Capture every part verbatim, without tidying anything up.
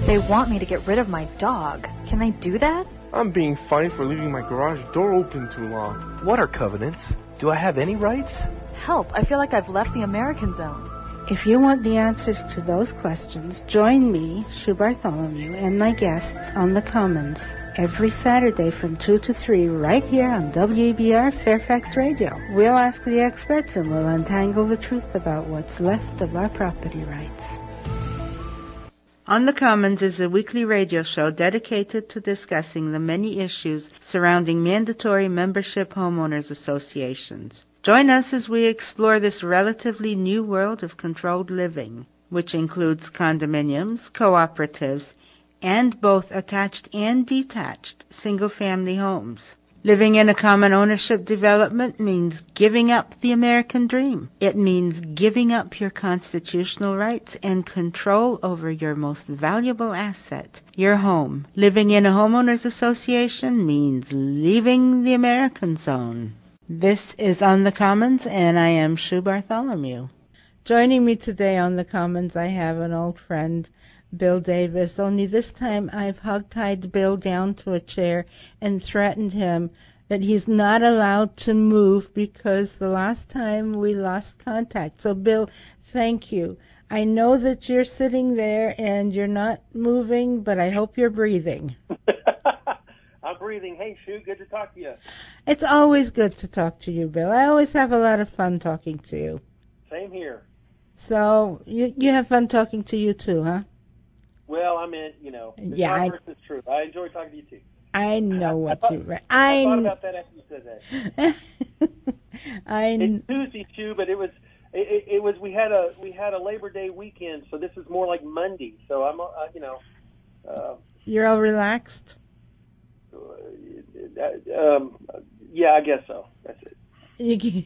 They want me to get rid of my dog. Can they do that? I'm being fined for leaving my garage door open too long. What are covenants? Do I have any rights? Help, I feel like I've left the American zone. If you want the answers to those questions, join me, Sue Bartholomew, and my guests on the Commons every Saturday from two to three right here on W A B R Fairfax Radio. We'll ask the experts and we'll untangle the truth about what's left of our property rights. On the Commons is a weekly radio show dedicated to discussing the many issues surrounding mandatory membership homeowners associations. Join us as we explore this relatively new world of controlled living, which includes condominiums, cooperatives, and both attached and detached single-family homes. Living in a common ownership development means giving up the American dream. It means giving up your constitutional rights and control over your most valuable asset, your home. Living in a homeowners association means leaving the American zone. This is On the Commons, and I am Sue Bartholomew. Joining me today on the Commons, I have an old friend, Bill Davis, only this time I've hog-tied Bill down to a chair and threatened him that he's not allowed to move because the last time we lost contact. So, Bill, thank you. I know that you're sitting there and you're not moving, but I hope you're breathing. I'm breathing. Hey, Sue, good to talk to you. It's always good to talk to you, Bill. I always have a lot of fun talking to you. Same here. So, you, you have fun talking to you too, huh? Well, I mean, you know, the yeah, converse is true. I enjoy talking to you, too. I know what I thought, you read. I, I thought about that after you said that. I It's Tuesday, too, but it was, it, it was, we had a, we had a Labor Day weekend, so this is more like Monday. So I'm, uh, you know. Uh, You're all relaxed? Uh, um, yeah, I guess so. That's it. You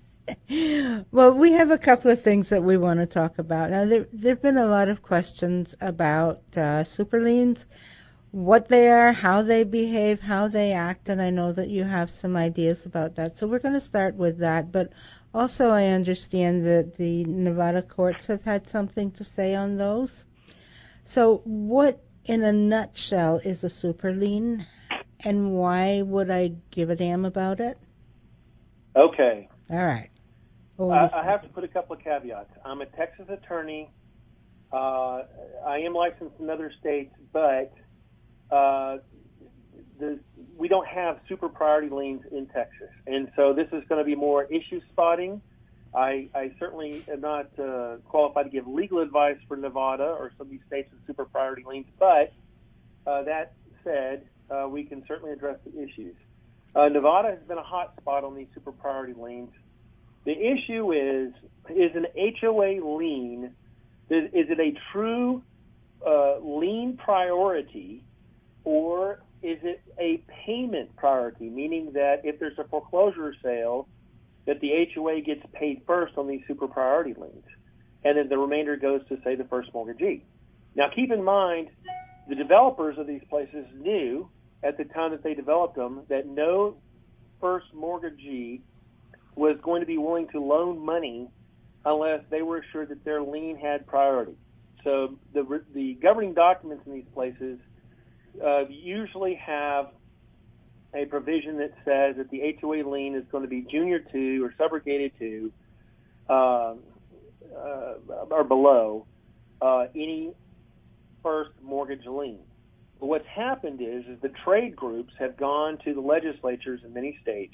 Well, we have a couple of things that we want to talk about. Now, there have been a lot of questions about uh, super liens, what they are, how they behave, how they act, and I know that you have some ideas about that. So we're going to start with that. But also I understand that the Nevada courts have had something to say on those. So what, in a nutshell, is a super lien, and why would I give a damn about it? Okay. All right. I, I have to put a couple of caveats. I'm a Texas attorney. Uh, I am licensed in other states, but uh, the, we don't have super priority liens in Texas. And so this is going to be more issue spotting. I, I certainly am not uh, qualified to give legal advice for Nevada or some of these states with super priority liens, but uh, that said, uh, we can certainly address the issues. Uh, Nevada has been a hot spot on these super priority liens. The issue is, is an H O A lien, is, is it a true uh, lien priority, or is it a payment priority, meaning that if there's a foreclosure sale, that the H O A gets paid first on these super priority liens, and then the remainder goes to, say, the first mortgagee. Now, keep in mind, the developers of these places knew at the time that they developed them that no first mortgagee was going to be willing to loan money unless they were assured that their lien had priority. So the the governing documents in these places uh, usually have a provision that says that the H O A lien is going to be junior to or subrogated to uh, uh, or below uh, any first mortgage lien. But what's happened is, is the trade groups have gone to the legislatures in many states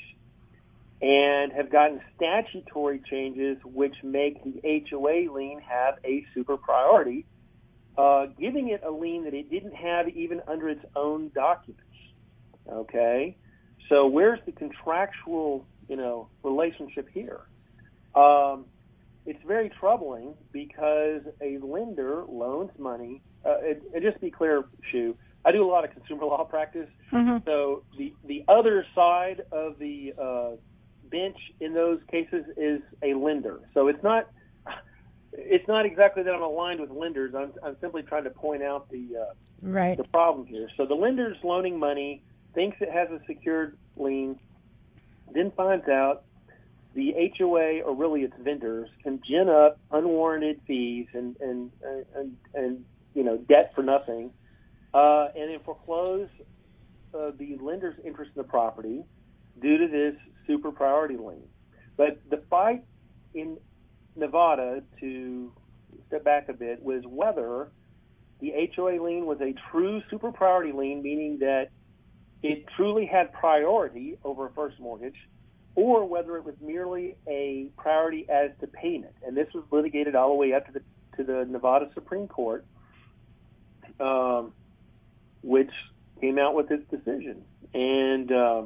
and have gotten statutory changes which make the H O A lien have a super priority, uh, giving it a lien that it didn't have even under its own documents. Okay? So where's the contractual, you know, relationship here? Um, it's very troubling because a lender loans money. Uh, and, and just to be clear, Shu, I do a lot of consumer law practice. Mm-hmm. So the, the other side of the uh, bench in those cases is a lender. So it's not it's not exactly that I'm aligned with lenders. I'm, I'm simply trying to point out the uh, right. the problem here. So the lender's loaning money, thinks it has a secured lien, then finds out the H O A, or really its vendors, can gin up unwarranted fees and and and, and you know, debt for nothing, uh, and then foreclose uh, the lender's interest in the property due to this super priority lien. But the fight in Nevada, to step back a bit, was whether the H O A lien was a true super priority lien, meaning that it truly had priority over a first mortgage, or whether it was merely a priority as to payment. And this was litigated all the way up to the to the Nevada Supreme Court, um, which came out with its decision. And uh,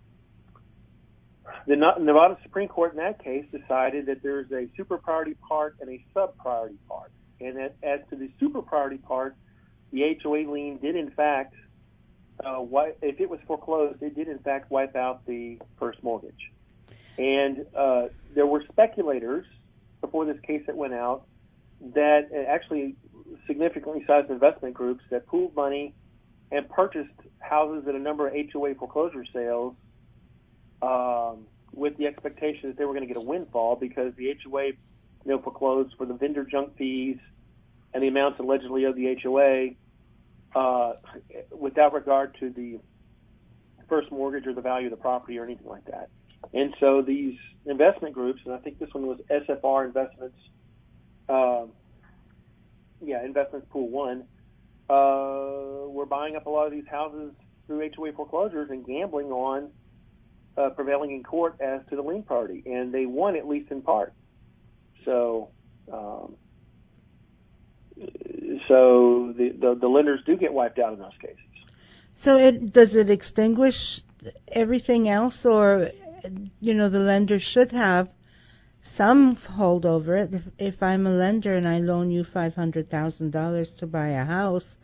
the Nevada Supreme Court in that case decided that there's a super priority part and a sub priority part. And that as to the super priority part, the H O A lien did in fact, uh, wipe, if it was foreclosed, it did in fact wipe out the first mortgage. And uh, there were speculators before this case that went out that actually significantly sized investment groups that pooled money and purchased houses at a number of H O A foreclosure sales um, with the expectation that they were going to get a windfall because the H O A, you know, foreclosed for the vendor junk fees and the amounts allegedly owed the H O A uh, without regard to the first mortgage or the value of the property or anything like that. And so these investment groups, and I think this one was S F R Investments, uh, yeah, Investments Pool One, uh, were buying up a lot of these houses through H O A foreclosures and gambling on uh, prevailing in court as to the lien party, and they won at least in part. So, um, so the, the the lenders do get wiped out in those cases. So, it does it extinguish everything else, or you know, the lender should have some hold over it? If, if I'm a lender and I loan you five hundred thousand dollars to buy a house,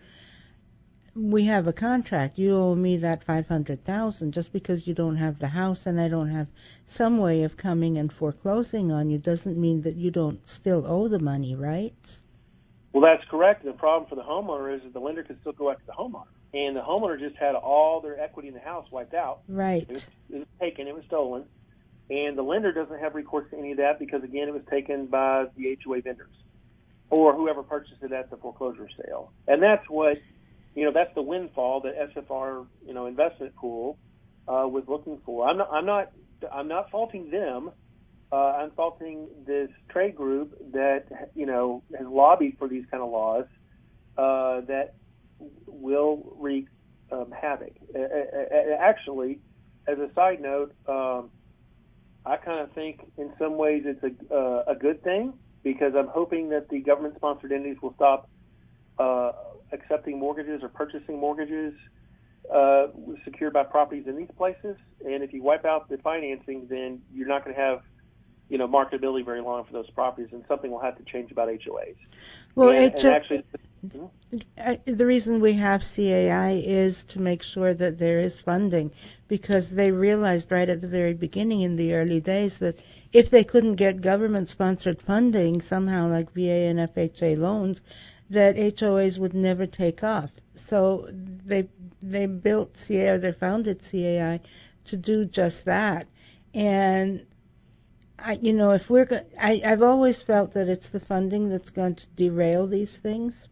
we have a contract. You owe me that five hundred thousand dollars. Just because you don't have the house and I don't have some way of coming and foreclosing on you doesn't mean that you don't still owe the money, right? Well, that's correct. The problem for the homeowner is that the lender can still go after the homeowner. And the homeowner just had all their equity in the house wiped out. Right. It was, it was taken. It was stolen. And the lender doesn't have recourse to any of that because, again, it was taken by the H O A vendors or whoever purchased it at the foreclosure sale. And that's what, you know, that's the windfall that S F R, you know, investment pool uh, was looking for. I'm not, I'm not, I'm not faulting them. Uh, I'm faulting this trade group that, you know, has lobbied for these kind of laws uh, that will wreak um, havoc. Uh, actually, as a side note, um, I kind of think in some ways it's a, uh, a good thing because I'm hoping that the government-sponsored entities will stop uh, accepting mortgages or purchasing mortgages uh, secured by properties in these places. And if you wipe out the financing, then you're not going to have, you know, marketability very long for those properties, and something will have to change about H O As. Well, and, H O A, and actually, hmm? the reason we have C A I is to make sure that there is funding, because they realized right at the very beginning in the early days that if they couldn't get government-sponsored funding somehow, like V A and F H A loans, that H O As would never take off. So they they built C A I, or they founded C A I to do just that. And I, you know, if we're, go- I, I've always felt that it's the funding that's going to derail these things,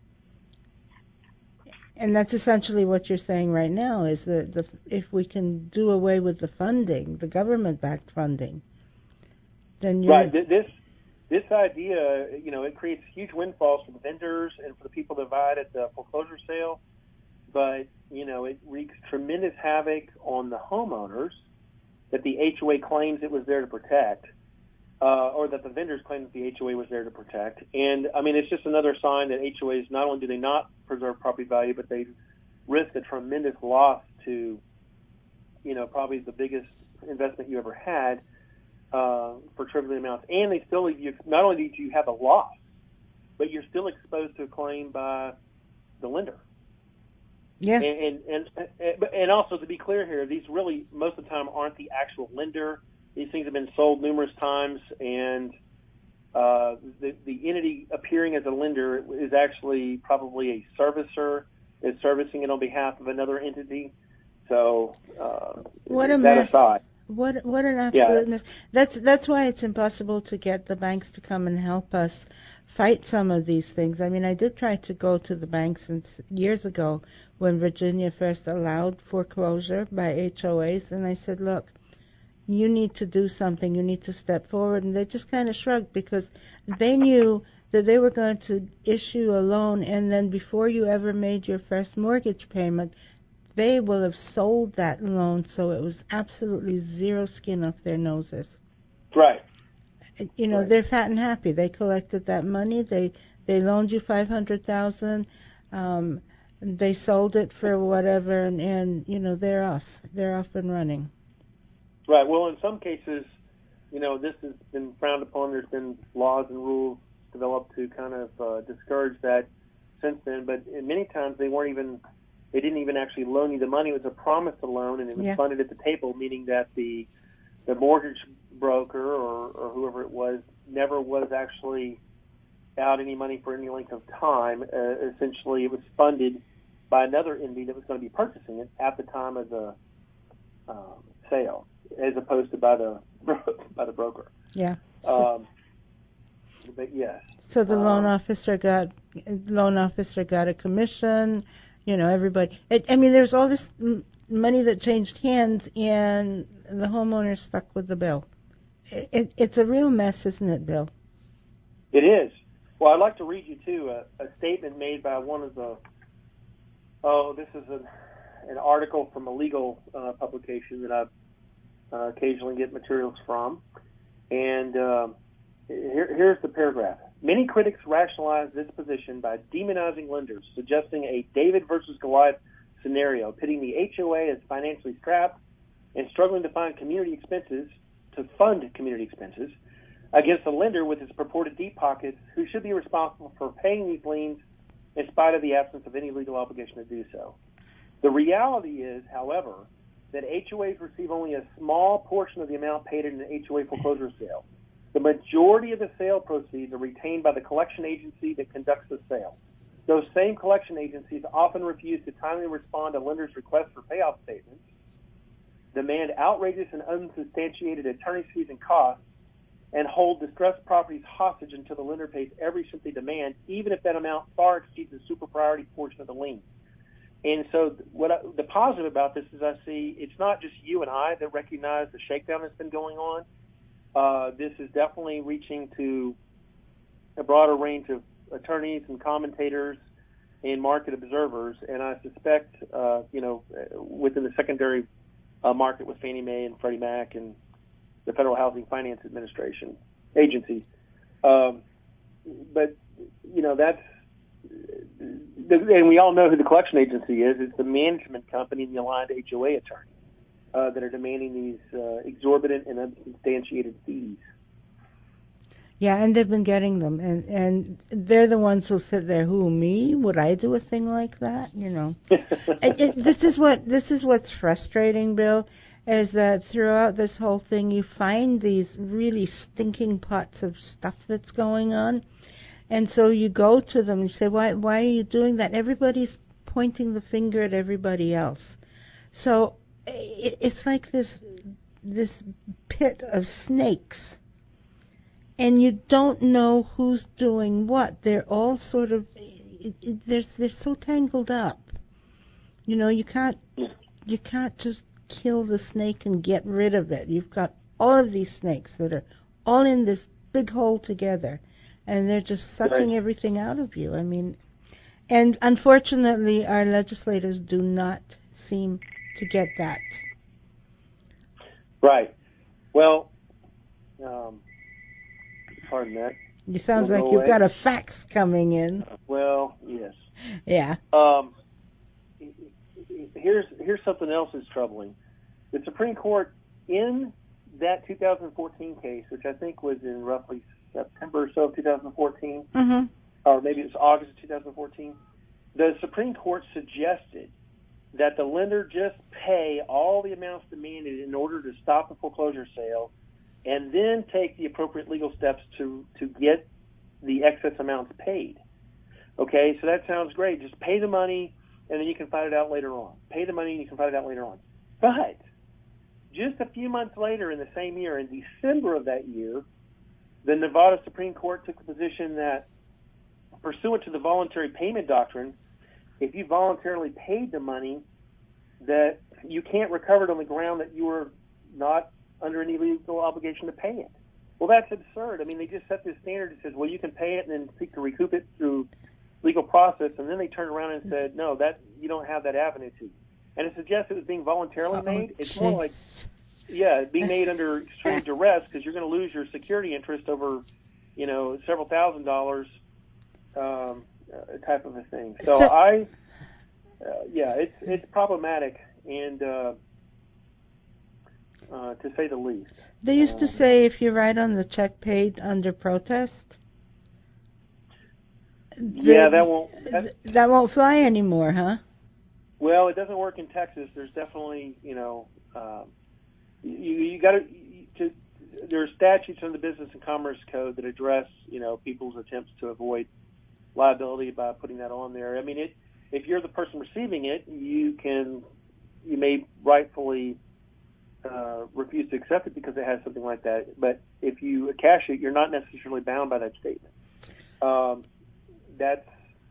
and that's essentially what you're saying right now. Is that the, if we can do away with the funding, the government-backed funding, then you're right. This this idea, you know, it creates huge windfalls for the vendors and for the people that buy it at the foreclosure sale, but you know, it wreaks tremendous havoc on the homeowners that the H O A claims it was there to protect, uh, or that the vendors claim that the H O A was there to protect. And, I mean, it's just another sign that H O As, not only do they not preserve property value, but they risk a tremendous loss to, you know, probably the biggest investment you ever had uh, for trivial amounts. And they still leave you, not only do you have a loss, but you're still exposed to a claim by the lender. yeah. And, and and and also, to be clear here, these really most of the time aren't the actual lender. These things have been sold numerous times, and uh, the the entity appearing as a lender is actually probably a servicer that's servicing it on behalf of another entity. So uh, What a that mess. aside, What what an absolute Yeah. mess. That's that's why it's impossible to get the banks to come and help us fight some of these things. I mean, I did try to go to the bank since years ago when Virginia first allowed foreclosure by H O As, and I said, look, you need to do something. You need to step forward. And they just kind of shrugged because they knew that they were going to issue a loan, and then before you ever made your first mortgage payment, they will have sold that loan, so it was absolutely zero skin off their noses. Right. You know, right. They're fat and happy. They collected that money. They they loaned you five hundred thousand. Um, they sold it for whatever, and, and you know they're off. They're off and running. Right. Well, in some cases, you know, this has been frowned upon. There's been laws and rules developed to kind of uh, discourage that since then. But many times they weren't even. They didn't even actually loan you the money. It was a promise to loan, and it was Yeah. funded at the table, meaning that the the mortgage broker or, or whoever it was never was actually out any money for any length of time. Uh, essentially, it was funded by another entity that was going to be purchasing it at the time of the um, sale, as opposed to by the by the broker. Yeah. So, Um, but yes. so the loan um, officer got loan officer got a commission. You know, everybody. It, I mean, there's all this m- money that changed hands, and the homeowner's stuck with the bill. It, it, it's a real mess, isn't it, Bill? It is. Well, I'd like to read you, too, a, a statement made by one of the, oh, this is a, an article from a legal uh, publication that I uh, occasionally get materials from. And uh, here, here's the paragraph. Many critics rationalize this position by demonizing lenders, suggesting a David versus Goliath scenario, pitting the H O A as financially strapped and struggling to find community expenses, to fund community expenses, against a lender with its purported deep pockets who should be responsible for paying these liens in spite of the absence of any legal obligation to do so. The reality is, however, that H O As receive only a small portion of the amount paid in an H O A foreclosure sale. The majority of the sale proceeds are retained by the collection agency that conducts the sale. Those same collection agencies often refuse to timely respond to lenders' requests for payoff statements, demand outrageous and unsubstantiated attorney's fees and costs, and hold distressed properties hostage until the lender pays every cent they demand, even if that amount far exceeds the super priority portion of the lien. And so what I, the positive about this is I see it's not just you and I that recognize the shakedown that's been going on. Uh, this is definitely reaching to a broader range of attorneys and commentators and market observers, and I suspect, uh, you know, within the secondary uh, market with Fannie Mae and Freddie Mac and the Federal Housing Finance Administration agency. Um, but, you know, that's, and we all know who the collection agency is. It's the management company and the aligned H O A attorney uh, that are demanding these uh, exorbitant and unsubstantiated fees. Yeah, and they've been getting them, and and they're the ones who sit there. Who, me? Would I do a thing like that? You know, it, it, this is what this is what's frustrating, Bill, is that throughout this whole thing, you find these really stinking pots of stuff that's going on, and so you go to them and you say, why why are you doing that? Everybody's pointing the finger at everybody else, so it, it's like this this pit of snakes. And you don't know who's doing what. They're all sort of, it, it, they're they're so tangled up. You know, you can't you can't just kill the snake and get rid of it. You've got all of these snakes that are all in this big hole together, and they're just sucking Right. everything out of you. I mean, and unfortunately, our legislators do not seem to get that. Right. Well, um, pardon that. It sounds We'll like go you've away. got a fax coming in. Well, yes. Yeah. Um, here's here's something else that's troubling. The Supreme Court, in that two thousand fourteen case, which I think was in roughly September or so of two thousand fourteen, Mm-hmm. or maybe it was August of two thousand fourteen, the Supreme Court suggested that the lender just pay all the amounts demanded in order to stop the foreclosure sale, and then take the appropriate legal steps to, to get the excess amounts paid. Okay, so that sounds great. Just pay the money, and then you can fight it out later on. Pay the money, and you can fight it out later on. But just a few months later in the same year, in December of that year, the Nevada Supreme Court took the position that pursuant to the voluntary payment doctrine, if you voluntarily paid the money, that you can't recover it on the ground that you were not under any legal obligation to pay it. Well, that's absurd. I mean, they just set this standard that says, well, you can pay it and then seek to recoup it through legal process, and then they turned around and said, no, that you don't have that avenue to. And it suggests it was being voluntarily made. It's more like, yeah, being made under extreme duress because you're going to lose your security interest over, you know, several thousand dollars um, uh, type of a thing. So, so I, uh, yeah, it's it's problematic and uh, uh, to say the least. They used um, to say if you write on the check paid under protest. Yeah, that won't that, that won't fly anymore, huh? Well, it doesn't work in Texas. There's definitely, you know, um, you you got to. There are statutes in the Business and Commerce Code that address, you know, people's attempts to avoid liability by putting that on there. I mean, it. If you're the person receiving it, you can, you may rightfully uh, refuse to accept it because it has something like that. But if you cash it, you're not necessarily bound by that statement. Um, that's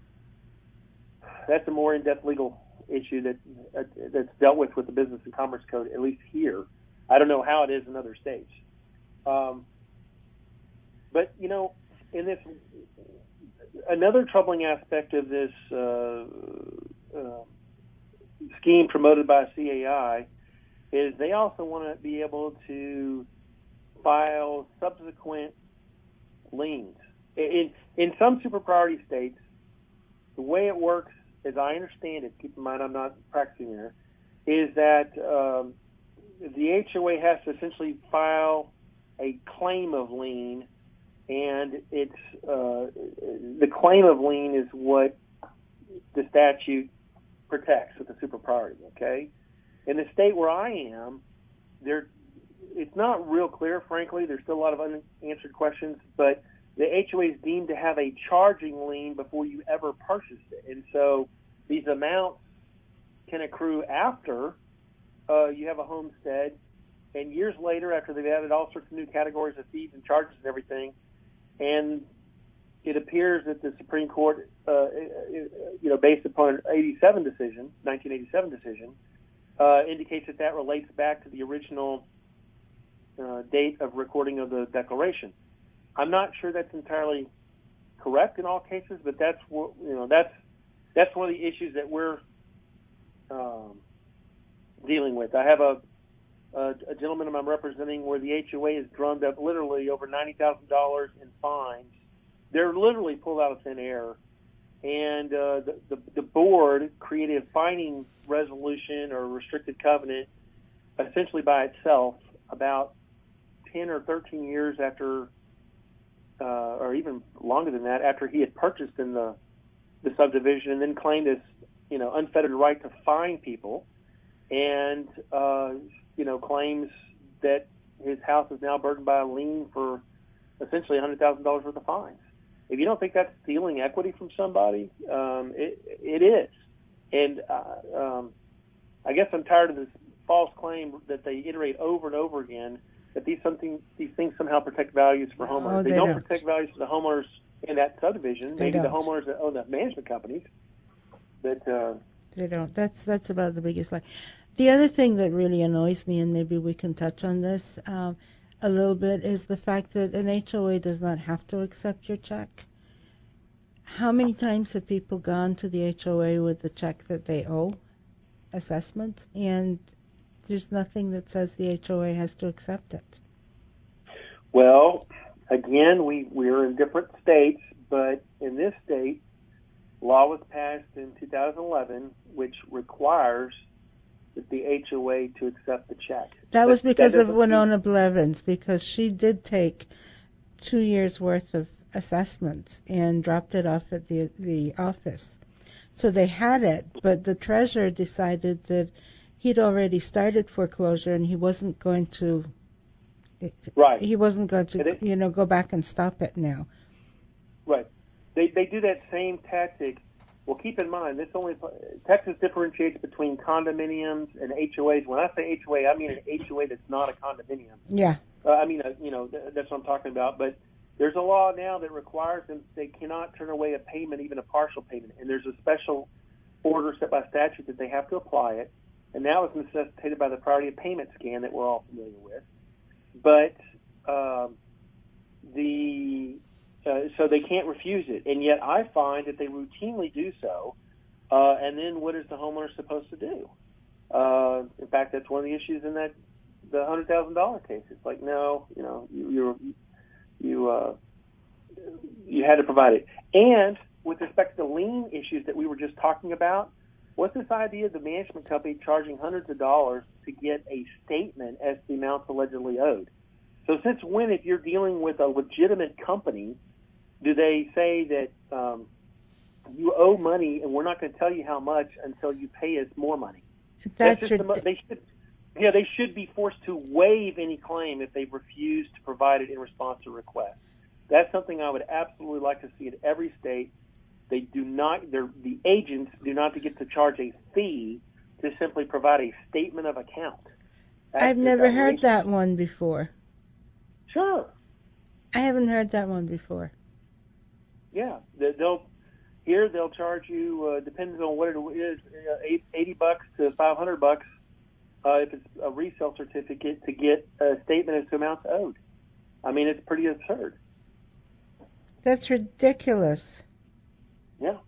that's a more in-depth legal issue that uh, that's dealt with with the Business and Commerce Code, at least here. I don't know how it is in other states. Um, but, you know, in this, another troubling aspect of this uh, uh, scheme promoted by C A I is they also want to be able to file subsequent liens. In, in some super priority states, the way it works, as I understand it, keep in mind I'm not practicing there, is that um, the H O A has to essentially file a claim of lien, and it's uh, the claim of lien is what the statute protects with the super priority. Okay, in the state where I am, there it's not real clear. Frankly, there's still a lot of unanswered questions, but the H O A is deemed to have a charging lien before you ever purchased it, and so these amounts can accrue after uh, you have a homestead, and years later, after they've added all sorts of new categories of fees and charges and everything, and it appears that the Supreme Court, uh, you know, based upon an eighty-seven decision, nineteen eighty-seven decision, uh, indicates that that relates back to the original uh, date of recording of the declaration. I'm not sure that's entirely correct in all cases, but that's what, you know, that's that's one of the issues that we're um, dealing with. I have a, a a gentleman I'm representing where the H O A has drummed up literally over ninety thousand dollars in fines. They're literally pulled out of thin air, and uh, the, the the board created a fining resolution or restricted covenant essentially by itself about ten or thirteen years after. Uh, or even longer than that, after he had purchased in the the subdivision, and then claimed this, you know, unfettered right to fine people, and uh, you know, claims that his house is now burdened by a lien for essentially one hundred thousand dollars worth of fines. If you don't think that's stealing equity from somebody, um, it it is, and uh, um, I guess I'm tired of this false claim that they iterate over and over again. That these something these things somehow protect values for homeowners. Oh, they, they don't, don't protect values for the homeowners in that subdivision. They Maybe don't. the homeowners that own the management companies. But uh, they don't. That's that's about the biggest lie. The other thing that really annoys me, and maybe we can touch on this um, a little bit, is the fact that an H O A does not have to accept your check. How many times have people gone to the H O A with the check that they owe, assessments, and there's nothing that says the H O A has to accept it? Well, again, we, we're in different states, but in this state, law was passed in two thousand eleven, which requires that the H O A to accept the check. That but was because that of Winona Blevins, because she did take two years' worth of assessments and dropped it off at the the office. So they had it, but the treasurer decided that he'd already started foreclosure and he wasn't going to. Right. He wasn't going to, it, you know, go back and stop it now. Right. They they do that same tactic. Well, keep in mind, this only Texas differentiates between condominiums and H O As. When I say H O A, I mean an H O A that's not a condominium. Yeah. Uh, I mean, uh, you know, th- that's what I'm talking about. But there's a law now that requires them, they cannot turn away a payment, even a partial payment. And there's a special order set by statute that they have to apply it. And that was necessitated by the priority of payment scan that we're all familiar with. But um, the uh, so they can't refuse it. And yet I find that they routinely do so. Uh, and then what is the homeowner supposed to do? Uh, in fact, that's one of the issues in that the one hundred thousand dollars case. It's like, no, you know, you you're, you uh, you had to provide it. And with respect to the lien issues that we were just talking about, what's this idea of the management company charging hundreds of dollars to get a statement as to the amounts allegedly owed? So since when, if you're dealing with a legitimate company, do they say that um, you owe money and we're not going to tell you how much until you pay us more money? That's, That's your, just the, they should, yeah, they should be forced to waive any claim if they've refused to provide it in response to requests. That's something I would absolutely like to see in every state. They do not, the agents do not get to charge a fee to simply provide a statement of account. That's I've never heard that one before. Sure. I haven't heard that one before. Yeah, they'll here they'll charge you, uh, depending on what it is, uh, eighty bucks to five hundred bucks uh, if it's a resale certificate to get a statement as to amounts owed. I mean, it's pretty absurd. That's ridiculous. Yeah.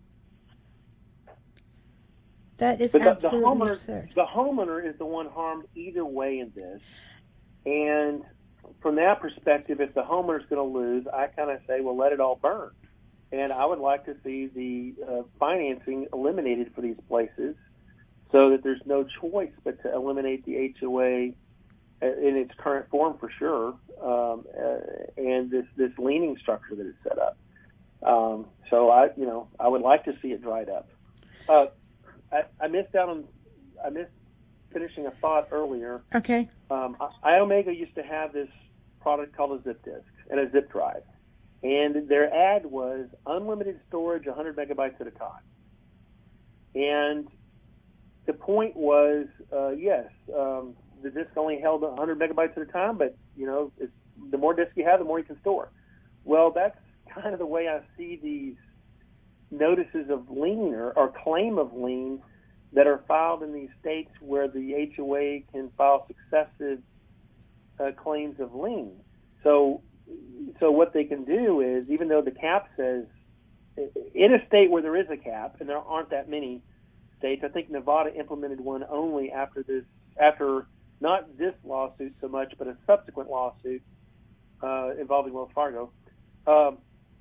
That is but the, absolutely the homeowner, absurd. The homeowner is the one harmed either way in this. And from that perspective, if the homeowner's going to lose, I kind of say, well, let it all burn. And I would like to see the uh, financing eliminated for these places so that there's no choice but to eliminate the H O A in its current form for sure, um, uh, and this, this leaning structure that is set up. Um, so I, you know, I would like to see it dried up. Uh, I, I missed out on, I missed finishing a thought earlier. Okay. Um, iOmega used to have this product called a zip disk and a zip drive, and their ad was unlimited storage, one hundred megabytes at a time. And the point was, uh, yes, um, the disk only held one hundred megabytes at a time, but you know, it's, the more disk you have, the more you can store. Well, that's kind of the way I see these notices of lien or, or claim of lien that are filed in these states where the H O A can file successive uh, claims of lien. So, so what they can do is, even though the cap says, in a state where there is a cap, and there aren't that many states, I think Nevada implemented one only after this, after not this lawsuit so much, but a subsequent lawsuit uh, involving Wells Fargo. Um,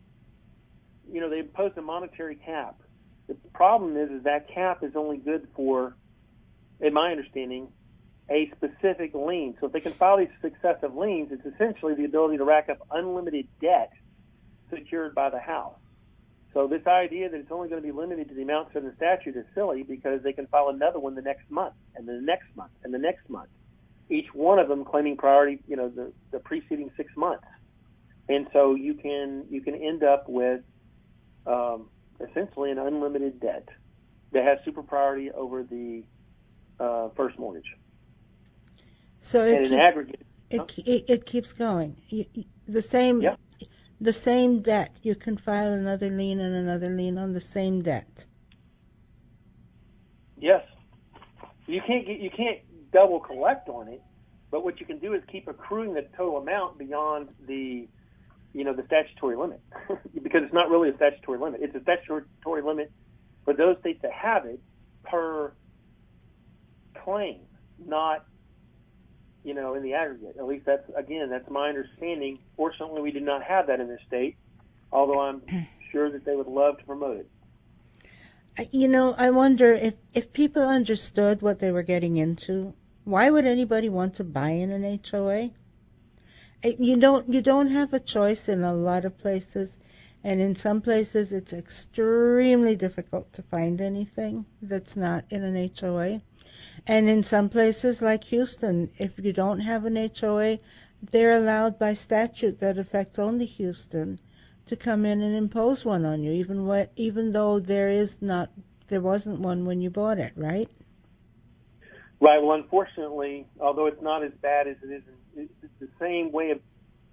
you know, they imposed a monetary cap. The problem is, is that cap is only good for, in my understanding, a specific lien. So if they can file these successive liens, it's essentially the ability to rack up unlimited debt secured by the house. So this idea that it's only going to be limited to the amounts in the statute is silly, because they can file another one the next month, and the next month, and the next month, each one of them claiming priority, you know, the, the preceding six months. And so you can you can end up with um, essentially an unlimited debt that has super priority over the uh, first mortgage. So it and keeps, in aggregate, it, huh? it it keeps going. You, you, the same Yeah. the same debt. You can file another lien and another lien on the same debt. Yes, you can't get you can't double collect on it, but what you can do is keep accruing the total amount beyond the, you know, the statutory limit, because it's not really a statutory limit. It's a statutory limit for those states that have it per claim, not, you know, in the aggregate. At least that's, again, that's my understanding. Fortunately, we do not have that in this state, although I'm sure that they would love to promote it. You know, I wonder if, if people understood what they were getting into, why would anybody want to buy in an H O A? You don't you don't have a choice in a lot of places, and in some places it's extremely difficult to find anything that's not in an H O A. And in some places like Houston, if you don't have an H O A, they're allowed by statute that affects only Houston to come in and impose one on you, even what, even though there is not, there wasn't one when you bought it, right? Right. Well, unfortunately, although it's not as bad as it is, in, it's the same way of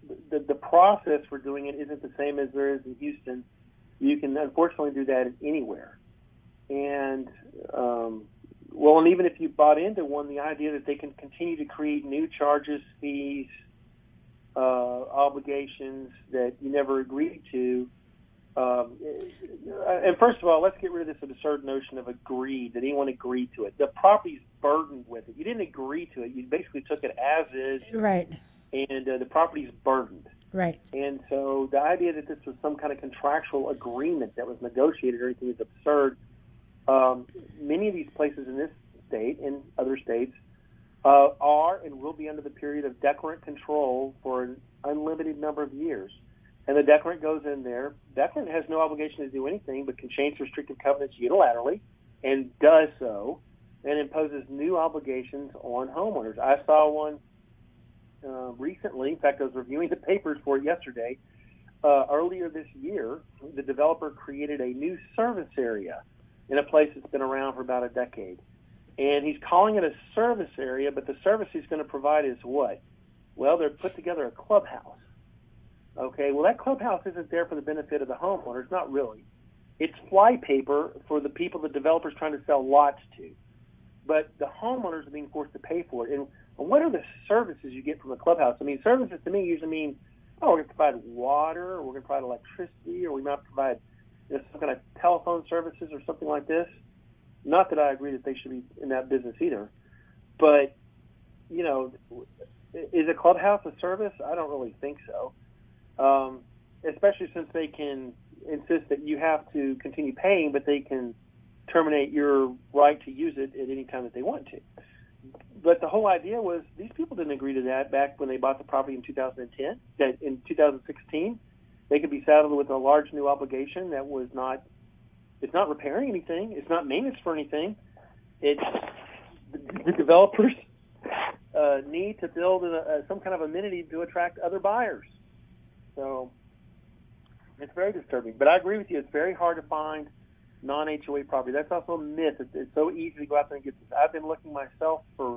the, the process for doing it isn't the same as there is in Houston. You can unfortunately do that anywhere. And, um, well, and even if you bought into one, the idea that they can continue to create new charges, fees, uh, obligations that you never agreed to. Um, and first of all, let's get rid of this absurd notion of agreed, that anyone agreed to it. The property's burdened with it. You didn't agree to it. You basically took it as is. Right. And uh, the property's burdened. Right. And so the idea that this was some kind of contractual agreement that was negotiated or anything is absurd. Um, many of these places in this state and other states uh, are and will be under the period of declarant control for an unlimited number of years. And the declarant goes in there. Declarant has no obligation to do anything but can change restrictive covenants unilaterally and does so and imposes new obligations on homeowners. I saw one uh, recently. In fact, I was reviewing the papers for it yesterday. Uh, earlier this year, the developer created a new service area in a place that's been around for about a decade. And he's calling it a service area, but the service he's going to provide is what? Well, they're put together a clubhouse. Okay, well, that clubhouse isn't there for the benefit of the homeowners, not really. It's flypaper for the people the developer's trying to sell lots to. But the homeowners are being forced to pay for it. And what are the services you get from a clubhouse? I mean, services to me usually mean, oh, we're going to provide water, or we're going to provide electricity, or we might provide you know, some kind of telephone services or something like this. Not that I agree that they should be in that business either. But, you know, is a clubhouse a service? I don't really think so. Um, especially since they can insist that you have to continue paying, but they can terminate your right to use it at any time that they want to. But the whole idea was these people didn't agree to that back when they bought the property in two thousand ten. That in two thousand sixteen, they could be saddled with a large new obligation that was not, it's not repairing anything. It's not maintenance for anything. It's the, the developers uh, need to build a, a, some kind of amenity to attract other buyers. So it's very disturbing. But I agree with you. It's very hard to find non-H O A property. That's also a myth. It's, it's so easy to go out there and get this. I've been looking myself for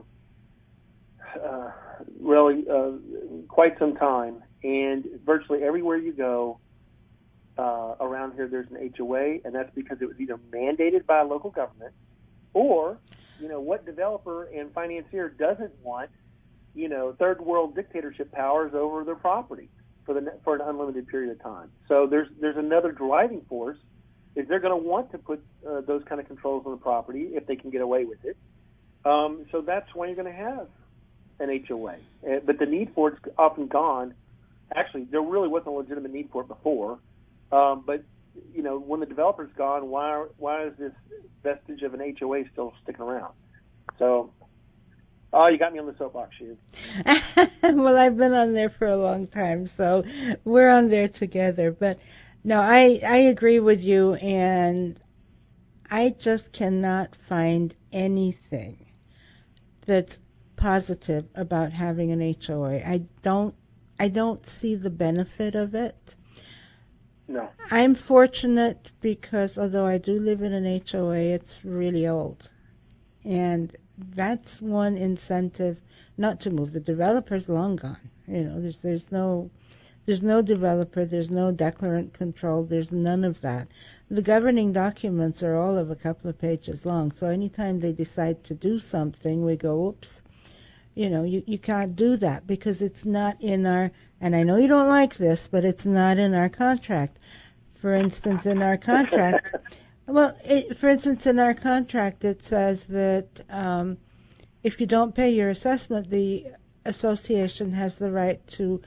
uh, really uh, quite some time, and virtually everywhere you go uh, around here there's an H O A, and that's because it was either mandated by a local government or, you know, what developer and financier doesn't want, you know, third world dictatorship powers over their property for the for an unlimited period of time. So there's there's another driving force is they're going to want to put uh, those kind of controls on the property if they can get away with it. Um, so that's why you're going to have an H O A. Uh, but the need for it's often gone. Actually, there really wasn't a legitimate need for it before. Um, but you know, when the developer's gone, why why is this vestige of an H O A still sticking around? So. Oh, you got me on the soapbox, Shu. Well, I've been on there for a long time, so we're on there together. But no, I, I agree with you, and I just cannot find anything that's positive about having an H O A. I don't I don't see the benefit of it. No. I'm fortunate because although I do live in an H O A, it's really old. And that's one incentive not to move. The developer's long gone. You know, there's there's no there's no developer, there's no declarant control, there's none of that. The governing documents are all of a couple of pages long. So anytime they decide to do something, we go, oops, you know, you, you can't do that because it's not in our, and I know you don't like this, but it's not in our contract. For instance, in our contract, Well, it, for instance, in our contract, it says that um, if you don't pay your assessment, the association has the right to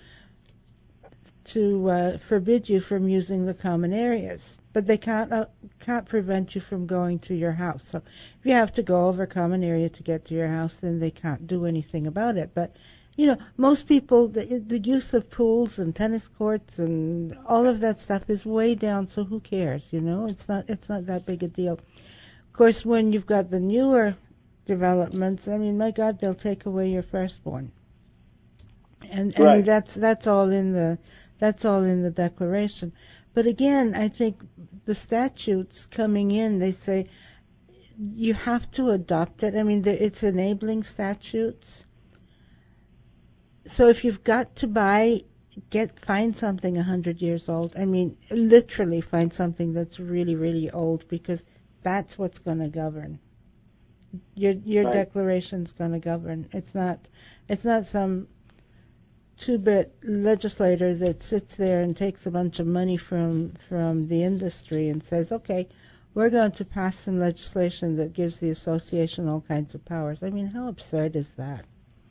to uh, forbid you from using the common areas, but they can't uh, can't prevent you from going to your house. So if you have to go over common area to get to your house, then they can't do anything about it. But you know, most people, the, the use of pools and tennis courts and all of that stuff is way down, so who cares, you know? It's not it's not that big a deal. Of course, when you've got the newer developments, I mean, my God, they'll take away your firstborn. And I right. mean, that's that's all in the that's all in the declaration. But again, I think the statutes coming in, they say you have to adopt it. I mean, it's enabling statutes. So if you've got to buy, get find something a hundred years old. I mean, literally find something that's really, really old, because that's what's going to govern. Your your Right. declaration's going to govern. It's not it's not some two-bit legislator that sits there and takes a bunch of money from from the industry and says, okay, we're going to pass some legislation that gives the association all kinds of powers. I mean, how absurd is that?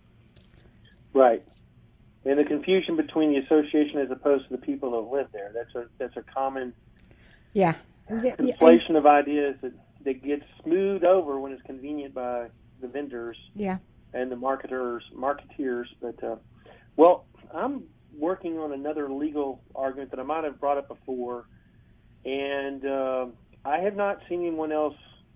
Right. And the confusion between the association as opposed to the people that live there. That's a that's a common Yeah. Yeah, yeah, conflation of ideas that, that gets smoothed over when it's convenient by the vendors yeah. and the marketers, marketeers. But, uh, well, I'm working on another legal argument that I might have brought up before, and uh, I have not seen anyone else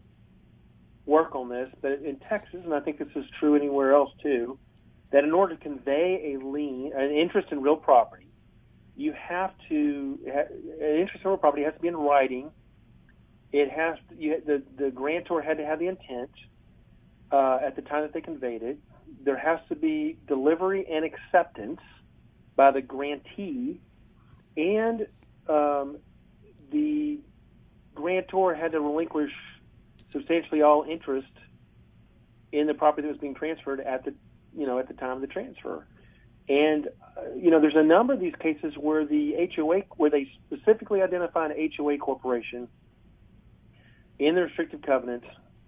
work on this, but in Texas, and I think this is true anywhere else too, that in order to convey a lien, an interest in real property, you have to, an interest in real property has to be in writing. It has to, you, the, the grantor had to have the intent uh, at the time that they conveyed it. There has to be delivery and acceptance by the grantee, and um, the grantor had to relinquish substantially all interest in the property that was being transferred at the, you know, at the time of the transfer. And, uh, you know, there's a number of these cases where the H O A, where they specifically identify an H O A corporation in the restrictive covenants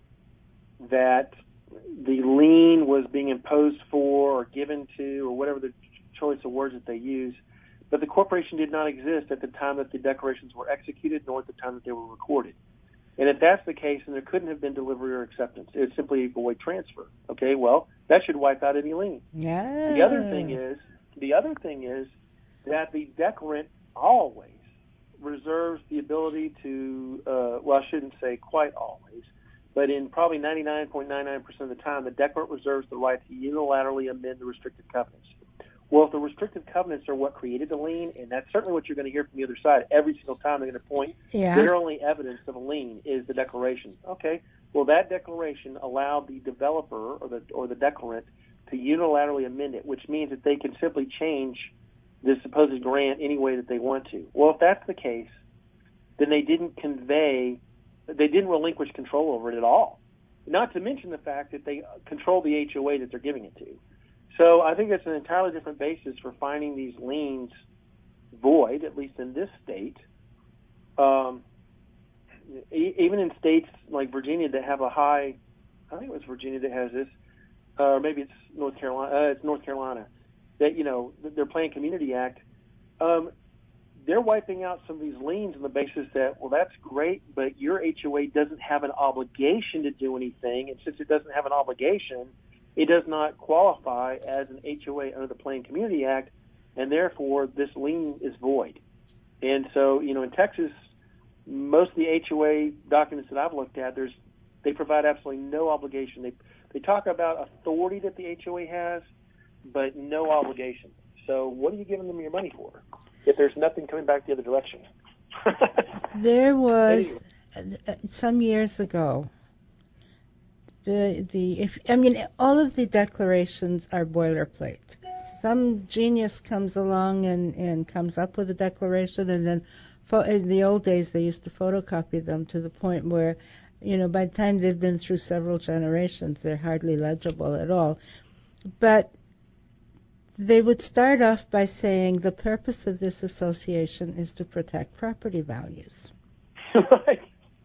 that the lien was being imposed for or given to, or whatever the choice of words that they use, but the corporation did not exist at the time that the declarations were executed, nor at the time that they were recorded. And if that's the case, then there couldn't have been delivery or acceptance. It's simply a void transfer. Okay, well, that should wipe out any lien. Yeah. The other thing is, the other thing is that the declarant always reserves the ability to, uh, well, I shouldn't say quite always, but in probably ninety-nine point nine nine percent of the time, the declarant reserves the right to unilaterally amend the restrictive covenants. Well, if the restrictive covenants are what created the lien, and that's certainly what you're going to hear from the other side every single time they're going to point, Yeah. their only evidence of a lien is the declaration. Okay, well, that declaration allowed the developer or the or the declarant to unilaterally amend it, which means that they can simply change the supposed grant any way that they want to. Well, if that's the case, then they didn't convey, they didn't relinquish control over it at all. Not to mention the fact that they control the H O A that they're giving it to. So I think it's an entirely different basis for finding these liens void, at least in this state. Um, e- even in states like Virginia that have a high, I think it was Virginia that has this, or maybe it's North Carolina. Uh, it's North Carolina that, you know, their Planned Community Act. Um, they're wiping out some of these liens on the basis that, well, that's great, but your H O A doesn't have an obligation to do anything, and since it doesn't have an obligation, it does not qualify as an H O A under the Planned Community Act, and therefore this lien is void. And so, you know, in Texas, most of the H O A documents that I've looked at, there's they provide absolutely no obligation. They they talk about authority that the H O A has, but no obligation. So what are you giving them your money for if there's nothing coming back the other direction? There was uh, some years ago. The the if I mean all of the declarations are boilerplate. Some genius comes along and, and comes up with a declaration, and then fo- in the old days they used to photocopy them to the point where, you know, by the time they've been through several generations, they're hardly legible at all. But they would start off by saying the purpose of this association is to protect property values. Right.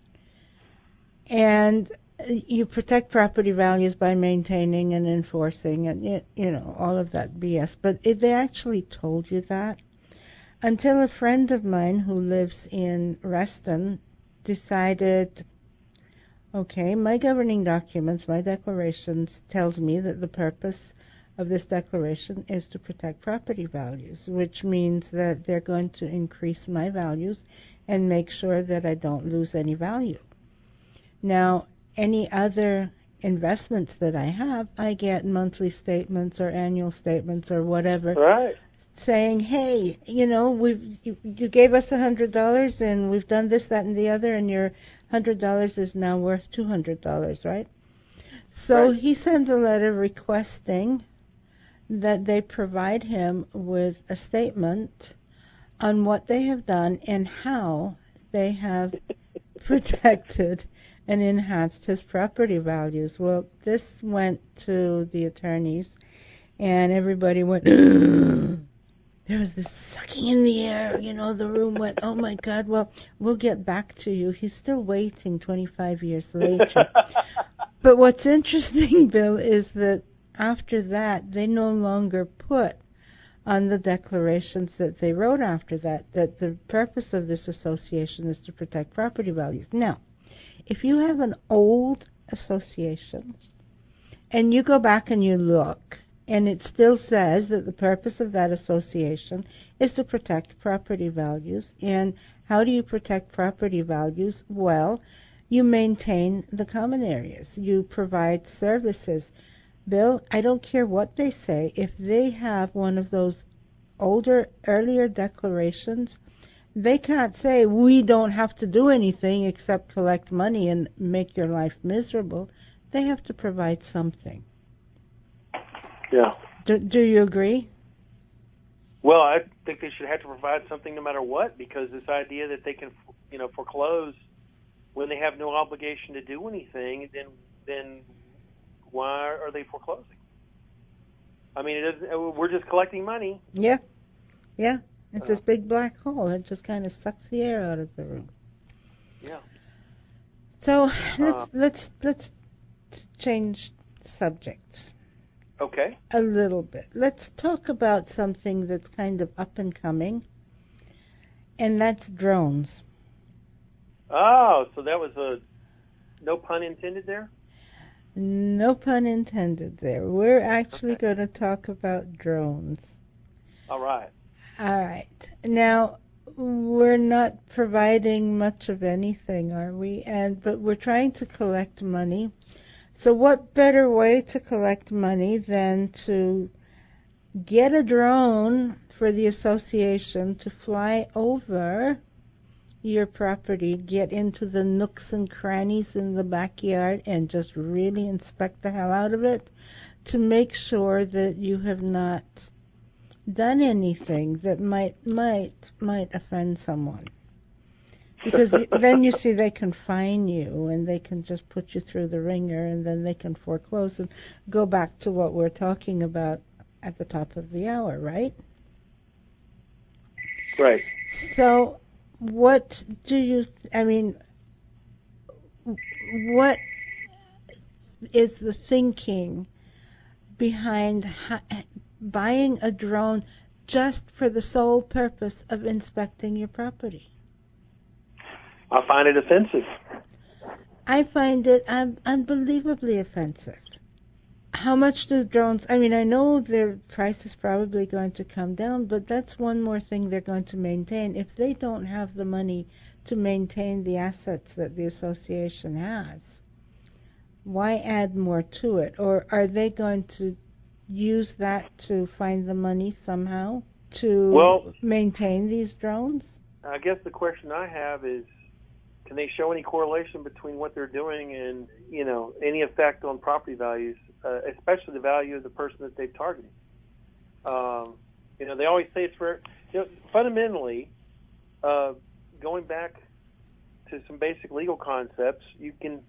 And you protect property values by maintaining and enforcing and, you know, all of that B S. But if they actually told you that until a friend of mine who lives in Reston decided, okay, my governing documents, my declarations tells me that the purpose of this declaration is to protect property values, which means that they're going to increase my values and make sure that I don't lose any value. Now, any other investments that I have, I get monthly statements or annual statements or whatever, Right. saying, hey, you know, we've you, you gave us one hundred dollars and we've done this, that, and the other, and your one hundred dollars is now worth two hundred dollars, right? So Right. he sends a letter requesting that they provide him with a statement on what they have done and how they have protected and enhanced his property values. Well, this went to the attorneys, and everybody went, there was this sucking in the air, you know, the room went, oh my God, well, we'll get back to you. He's still waiting twenty-five years later. But what's interesting, Bill, is that after that, they no longer put on the declarations that they wrote after that, that the purpose of this association is to protect property values. Now, if you have an old association and you go back and you look, and it still says that the purpose of that association is to protect property values. And how do you protect property values? Well, you maintain the common areas. You provide services. Bill, I don't care what they say. If they have one of those older, earlier declarations, they can't say, we don't have to do anything except collect money and make your life miserable. They have to provide something. Yeah. Do, do you agree? Well, I think they should have to provide something no matter what, because this idea that they can, you know, foreclose when they have no obligation to do anything, then then why are they foreclosing? I mean, it doesn't, we're just collecting money. Yeah. Yeah. It's Uh, this big black hole. It just kind of sucks the air out of the room. Yeah. So let's Uh, let's let's change subjects Okay. a little bit. Let's talk about something that's kind of up and coming, and that's drones. Oh, so that was a no pun intended there? No pun intended there. We're actually Okay. going to talk about drones. All right. All right. Now, we're not providing much of anything, are we? And but we're trying to collect money. So what better way to collect money than to get a drone for the association to fly over your property, get into the nooks and crannies in the backyard and just really inspect the hell out of it to make sure that you have not done anything that might might might offend someone. Because then you see they can fine you and they can just put you through the ringer, and then they can foreclose and go back to what we're talking about at the top of the hour, right? Right. So what do you, th- I mean, what is the thinking behind ha- buying a drone just for the sole purpose of inspecting your property? I find it offensive. I find it un- unbelievably offensive. How much do drones, I mean, I know their price is probably going to come down, but that's one more thing they're going to maintain. If they don't have the money to maintain the assets that the association has, why add more to it? Or are they going to use that to find the money somehow to Well- maintain these drones? I guess the question I have is, can they show any correlation between what they're doing and, you know, any effect on property values, uh, especially the value of the person that they've targeted? Um, you know, they always say it's for, you know, fundamentally, uh, going back to some basic legal concepts, you can,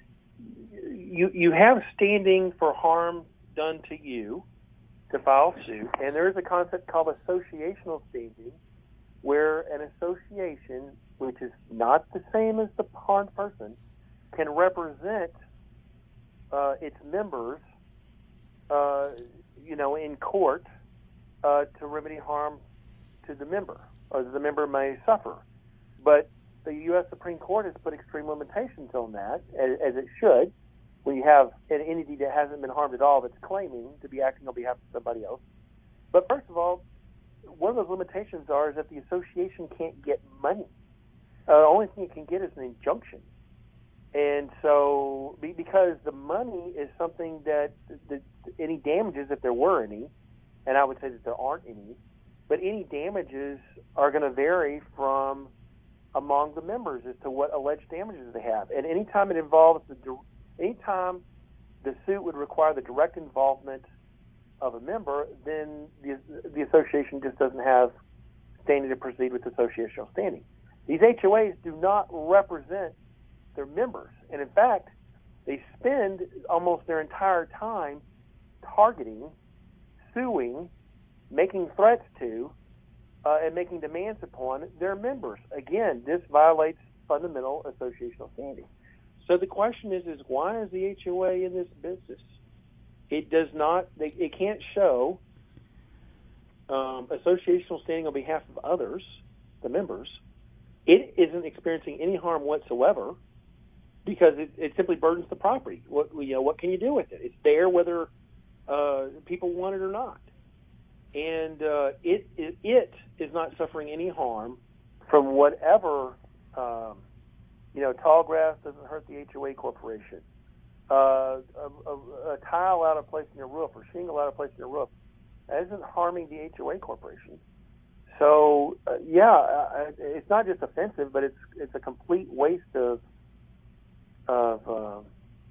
you you have standing for harm done to you to file suit, and there is a concept called associational standing, where an association, which is not the same as the harmed person, can represent uh, its members, uh, you know, in court uh, to remedy harm to the member, or the member may suffer. But the U S Supreme Court has put extreme limitations on that, as, as it should, when you have an entity that hasn't been harmed at all that's claiming to be acting on behalf of somebody else. But first of all, one of those limitations are is that the association can't get money. Uh, the only thing it can get is an injunction. And so, be, because the money is something that the, the, any damages, if there were any, and I would say that there aren't any, but any damages are going to vary from among the members as to what alleged damages they have. And any time it involves the, any time the suit would require the direct involvement of a member, then the, the association just doesn't have standing to proceed with associational standing. These H O As do not represent their members, and in fact, they spend almost their entire time targeting, suing, making threats to, uh, and making demands upon their members. Again, this violates fundamental associational standing. So the question is, is why is the H O A in this business? It does not, they, it can't show um, associational standing on behalf of others, the members. It isn't experiencing any harm whatsoever because it, it simply burdens the property. What, you know, what can you do with it? It's there whether uh, people want it or not. And uh, it, it it is not suffering any harm from whatever, um, you know, tall grass doesn't hurt the H O A corporation. Uh, a, a, a tile out of place in your roof or shingle out of place in your roof, that isn't harming the H O A corporation. So, uh, yeah, uh, it's not just offensive, but it's it's a complete waste of, of um,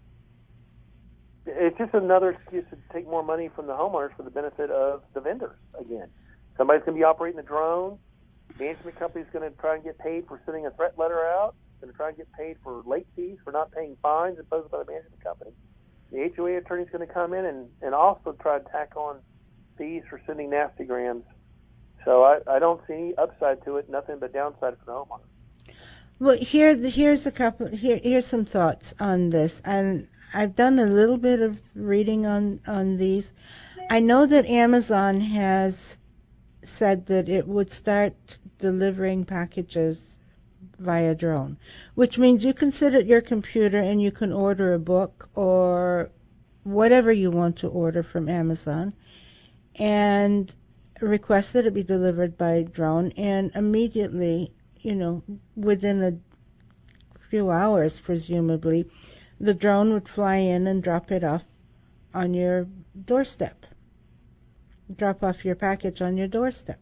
it's just another excuse to take more money from the homeowners for the benefit of the vendors. Again, somebody's going to be operating the drone. Management company's going to try and get paid for sending a threat letter out. Going to try and get paid for late fees for not paying fines imposed by the management company. The H O A attorney's going to come in and, and also try to tack on fees for sending nasty grams. So I, I don't see any upside to it, nothing but downside for the homeowner. Well, here here's a couple. Here here's some thoughts on this, and I've done a little bit of reading on on these. I know that Amazon has said that it would start delivering packages via drone, which means you can sit at your computer and you can order a book or whatever you want to order from Amazon and request that it be delivered by drone, and immediately, you know, within a few hours, presumably, the drone would fly in and drop it off on your doorstep. Drop off your package on your doorstep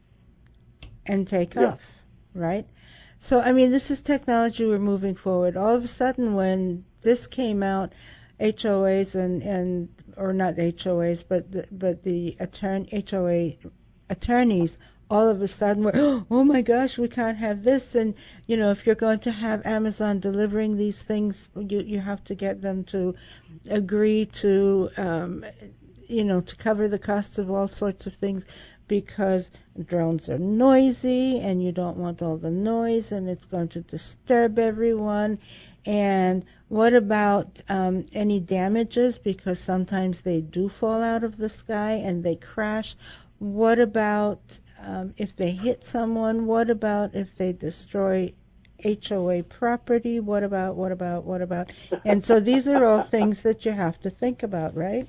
and take Yeah. off, right? So, I mean, this is technology we're moving forward. All of a sudden, when this came out, H O As and, and or not H O As, but the, but the attorney, H O A attorneys, all of a sudden were, oh my gosh, we can't have this. And, you know, if you're going to have Amazon delivering these things, you, you have to get them to agree to, um, you know, to cover the costs of all sorts of things, because drones are noisy and you don't want all the noise and it's going to disturb everyone. And what about um, any damages, because sometimes they do fall out of the sky and they crash. What about um, if they hit someone? What about if they destroy H O A property? What about, what about, what about? And so these are all things that you have to think about, right?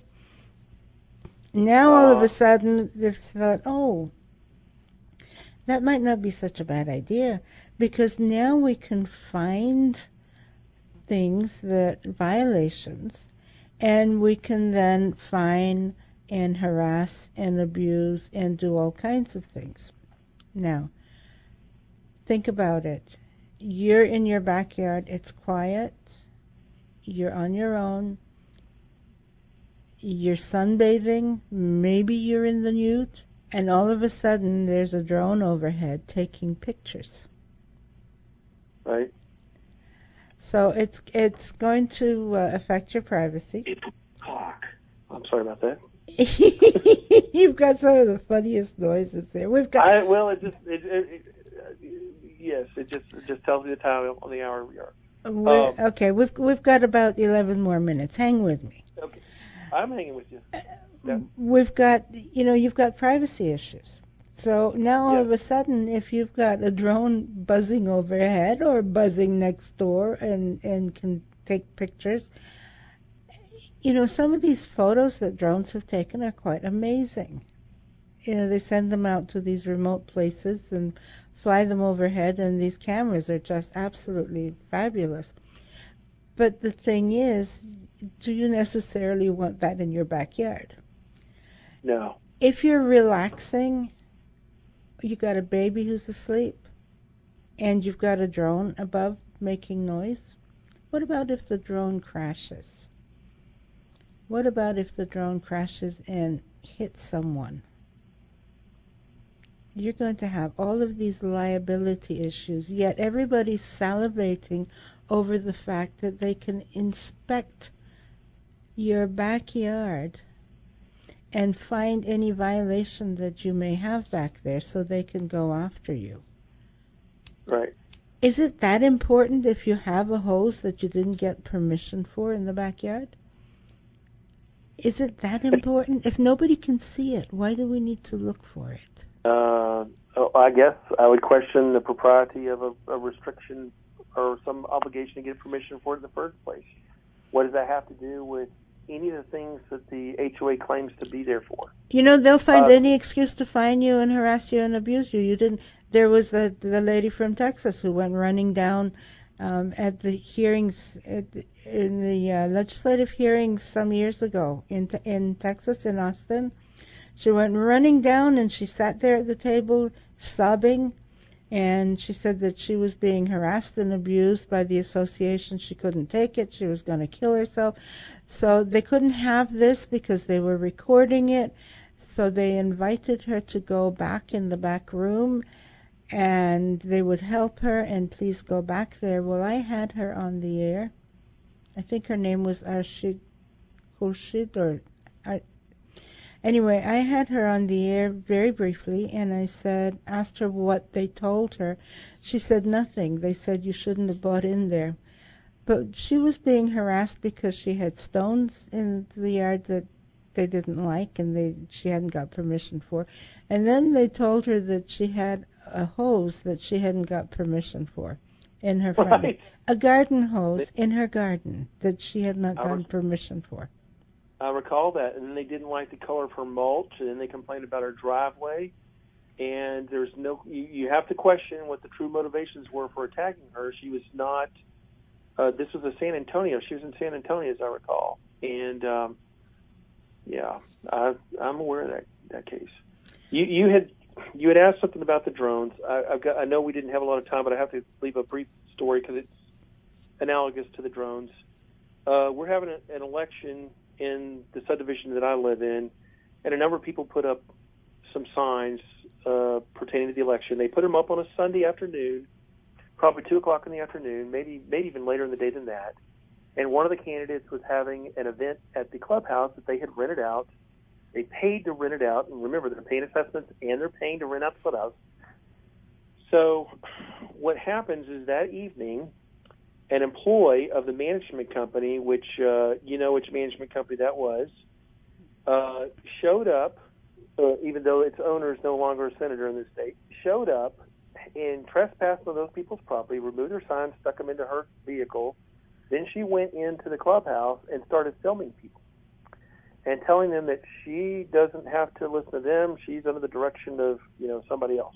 Now all of a sudden they've thought, oh, that might not be such a bad idea, because now we can find things that violations, and we can then fine and harass and abuse and do all kinds of things. Now, think about it. You're in your backyard, it's quiet, you're on your own, you're sunbathing, maybe you're in the nude, and all of a sudden there's a drone overhead taking pictures. Right. So it's it's going to uh, affect your privacy. It's clock. I'm sorry about that. You've got some of the funniest noises there. We've got. I, well, it just it, it, it, uh, yes, it just it just tells you the time on the hour we are. We're, Um, okay, we've we've got about eleven more minutes. Hang with me. Okay, I'm hanging with you. Yeah. We've got, you know, you've got privacy issues. So now all Yeah. of a sudden, if you've got a drone buzzing overhead or buzzing next door and, and can take pictures, you know, some of these photos that drones have taken are quite amazing. You know, they send them out to these remote places and fly them overhead, and these cameras are just absolutely fabulous. But the thing is, do you necessarily want that in your backyard? No. If you're relaxing, you got a baby who's asleep, and you've got a drone above making noise, what about if the drone crashes? What about if the drone crashes and hits someone? You're going to have all of these liability issues, yet everybody's salivating over the fact that they can inspect your backyard and find any violation that you may have back there so they can go after you. Right. Is it that important if you have a hose that you didn't get permission for in the backyard? Is it that important? If nobody can see it, why do we need to look for it? Uh, oh, I guess I would question the propriety of a, a restriction or some obligation to get permission for it in the first place. What does that have to do with any of the things that the H O A claims to be there for? You know, they'll find Uh, any excuse to fine you and harass you and abuse you. You didn't. There was the the lady from Texas who went running down um, at the hearings at, the- in the uh, legislative hearings some years ago in te- in Texas, in Austin. She went running down and she sat there at the table sobbing, and she said that she was being harassed and abused by the association. She couldn't take it. She was going to kill herself. So they couldn't have this because they were recording it. So they invited her to go back in the back room, and they would help her and please go back there. Well, I had her on the air. I think her name was Arshid Khurshid, or I, anyway, I had her on the air very briefly, and I said, asked her what they told her. She said nothing. They said you shouldn't have bought in there. But she was being harassed because she had stones in the yard that they didn't like, and they she hadn't got permission for. And then they told her that she had a hose that she hadn't got permission for in her front. Right. A garden hose in her garden that she had not I gotten was- permission for. I recall that, and then they didn't like the color of her mulch, and then they complained about her driveway. And there's no, you, you have to question what the true motivations were for attacking her. She was not. Uh, this was a San Antonio. She was in San Antonio, as I recall. And um, yeah, I, I'm aware of that that case. You you had you had asked something about the drones. I, I've got. I know we didn't have a lot of time, but I have to leave a brief story because it's analogous to the drones. Uh, we're having a, an election in the subdivision that I live in, and a number of people put up some signs uh, pertaining to the election. They put them up on a Sunday afternoon, probably two o'clock in the afternoon, maybe maybe even later in the day than that. And one of the candidates was having an event at the clubhouse that they had rented out. They paid to rent it out, and remember, they're paying assessments and they're paying to rent out the clubhouse. So what happens is that evening, an employee of the management company, which uh, you know which management company that was, uh, showed up, uh, even though its owner is no longer a senator in the state, showed up and trespassed on those people's property, removed their signs, stuck them into her vehicle. Then she went into the clubhouse and started filming people and telling them that she doesn't have to listen to them. She's under the direction of, you know, somebody else.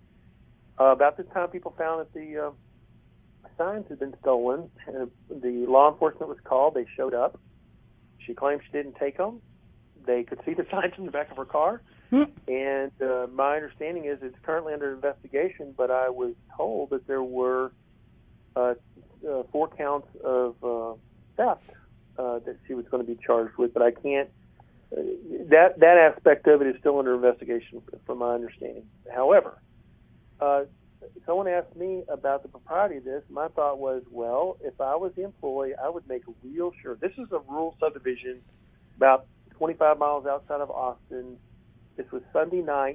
Uh, about this time, people found that the uh, signs had been stolen. Uh, the law enforcement was called. They showed up. She claimed she didn't take them. They could see the signs in the back of her car. Hmm. And uh, my understanding is it's currently under investigation, but I was told that there were uh, uh, four counts of uh, theft uh, that she was going to be charged with, but I can't. Uh, that that aspect of it is still under investigation, from my understanding. However, uh, someone asked me about the propriety of this. My thought was, well, if I was the employee, I would make real sure. This is a rural subdivision, about twenty-five miles outside of Austin. This was Sunday night,